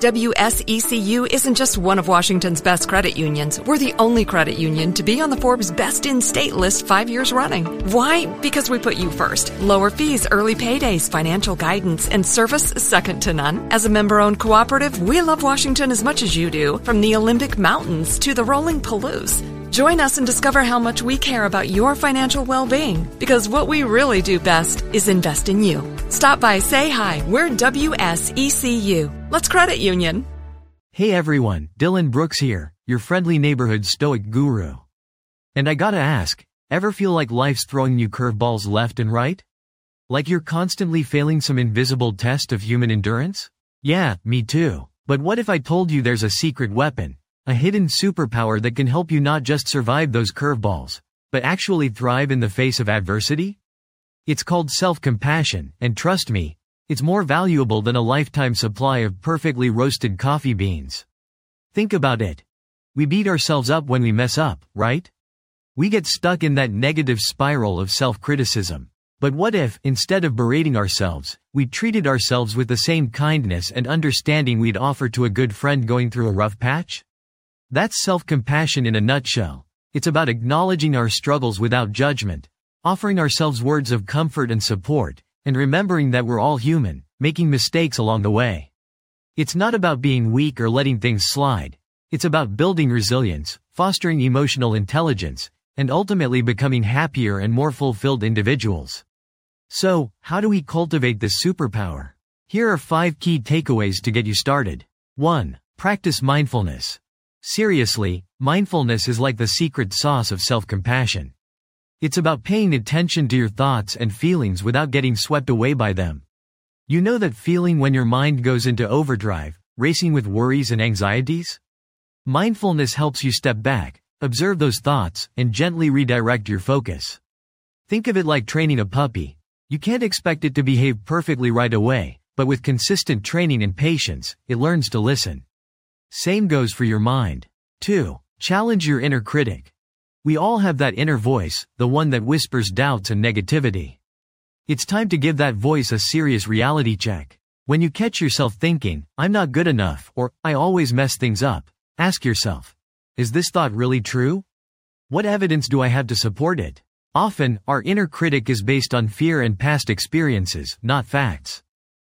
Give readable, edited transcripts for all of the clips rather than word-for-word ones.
WSECU isn't just one of Washington's best credit unions. We're the only credit union to be on the Forbes Best in State list 5 years running. Why? Because we put you first. Lower fees, early paydays, financial guidance, and service second to none. As a member-owned cooperative, we love Washington as much as you do, from the Olympic Mountains to the rolling Palouse. Join us and discover how much we care about your financial well-being, because what we really do best is invest in you. Stop by, say hi. We're WSECU. Let's credit union. Hey everyone, Dylan Brooks here, your friendly neighborhood stoic guru. And I gotta ask, ever feel like life's throwing you curveballs left and right? Like you're constantly failing some invisible test of human endurance? Yeah, me too. But what if I told you there's a secret weapon? A hidden superpower that can help you not just survive those curveballs, but actually thrive in the face of adversity? It's called self-compassion, and trust me, it's more valuable than a lifetime supply of perfectly roasted coffee beans. Think about it. We beat ourselves up when we mess up, right? We get stuck in that negative spiral of self-criticism. But what if, instead of berating ourselves, we treated ourselves with the same kindness and understanding we'd offer to a good friend going through a rough patch? That's self-compassion in a nutshell. It's about acknowledging our struggles without judgment, offering ourselves words of comfort and support, and remembering that we're all human, making mistakes along the way. It's not about being weak or letting things slide. It's about building resilience, fostering emotional intelligence, and ultimately becoming happier and more fulfilled individuals. So, how do we cultivate this superpower? Here are 5 key takeaways to get you started. 1. Practice mindfulness. Seriously, mindfulness is like the secret sauce of self-compassion. It's about paying attention to your thoughts and feelings without getting swept away by them. You know that feeling when your mind goes into overdrive, racing with worries and anxieties? Mindfulness helps you step back, observe those thoughts, and gently redirect your focus. Think of it like training a puppy. You can't expect it to behave perfectly right away, but with consistent training and patience, it learns to listen. Same goes for your mind. 2. Challenge your inner critic. We all have that inner voice, the one that whispers doubts and negativity. It's time to give that voice a serious reality check. When you catch yourself thinking, "I'm not good enough," or "I always mess things up," ask yourself, is this thought really true? What evidence do I have to support it? Often, our inner critic is based on fear and past experiences, not facts.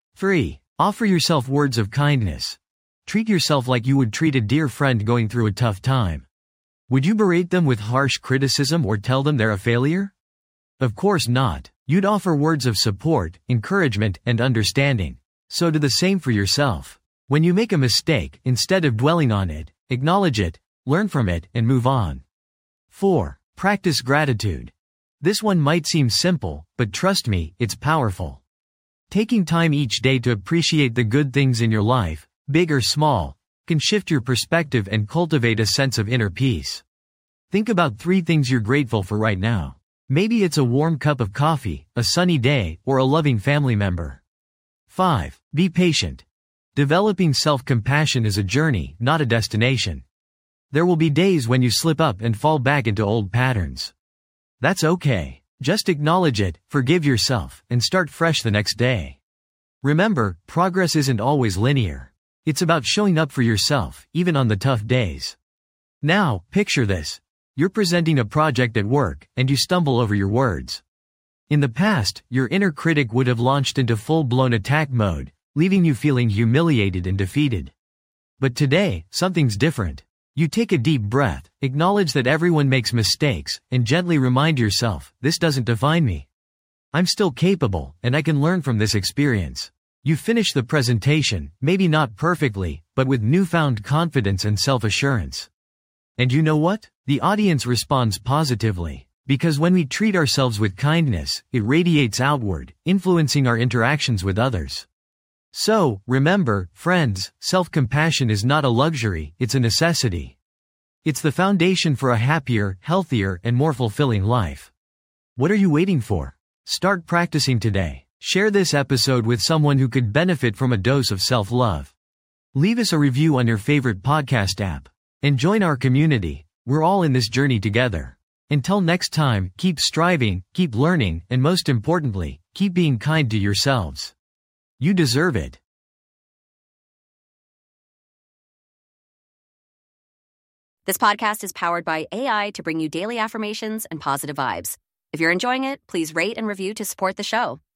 3. Offer yourself words of kindness. Treat yourself like you would treat a dear friend going through a tough time. Would you berate them with harsh criticism or tell them they're a failure? Of course not. You'd offer words of support, encouragement, and understanding. So do the same for yourself. When you make a mistake, instead of dwelling on it, acknowledge it, learn from it, and move on. 4. Practice gratitude. This one might seem simple, but trust me, it's powerful. Taking time each day to appreciate the good things in your life, big or small, can shift your perspective and cultivate a sense of inner peace. Think about 3 things you're grateful for right now. Maybe it's a warm cup of coffee, a sunny day, or a loving family member. 5. Be patient. Developing self-compassion is a journey, not a destination. There will be days when you slip up and fall back into old patterns. That's okay. Just acknowledge it, forgive yourself, and start fresh the next day. Remember, progress isn't always linear. It's about showing up for yourself, even on the tough days. Now, picture this. You're presenting a project at work, and you stumble over your words. In the past, your inner critic would have launched into full-blown attack mode, leaving you feeling humiliated and defeated. But today, something's different. You take a deep breath, acknowledge that everyone makes mistakes, and gently remind yourself, this doesn't define me. I'm still capable, and I can learn from this experience. You finish the presentation, maybe not perfectly, but with newfound confidence and self-assurance. And you know what? The audience responds positively. Because when we treat ourselves with kindness, it radiates outward, influencing our interactions with others. So, remember, friends, self-compassion is not a luxury, it's a necessity. It's the foundation for a happier, healthier, and more fulfilling life. What are you waiting for? Start practicing today. Share this episode with someone who could benefit from a dose of self-love. Leave us a review on your favorite podcast app. And join our community. We're all in this journey together. Until next time, keep striving, keep learning, and most importantly, keep being kind to yourselves. You deserve it. This podcast is powered by AI to bring you daily affirmations and positive vibes. If you're enjoying it, please rate and review to support the show.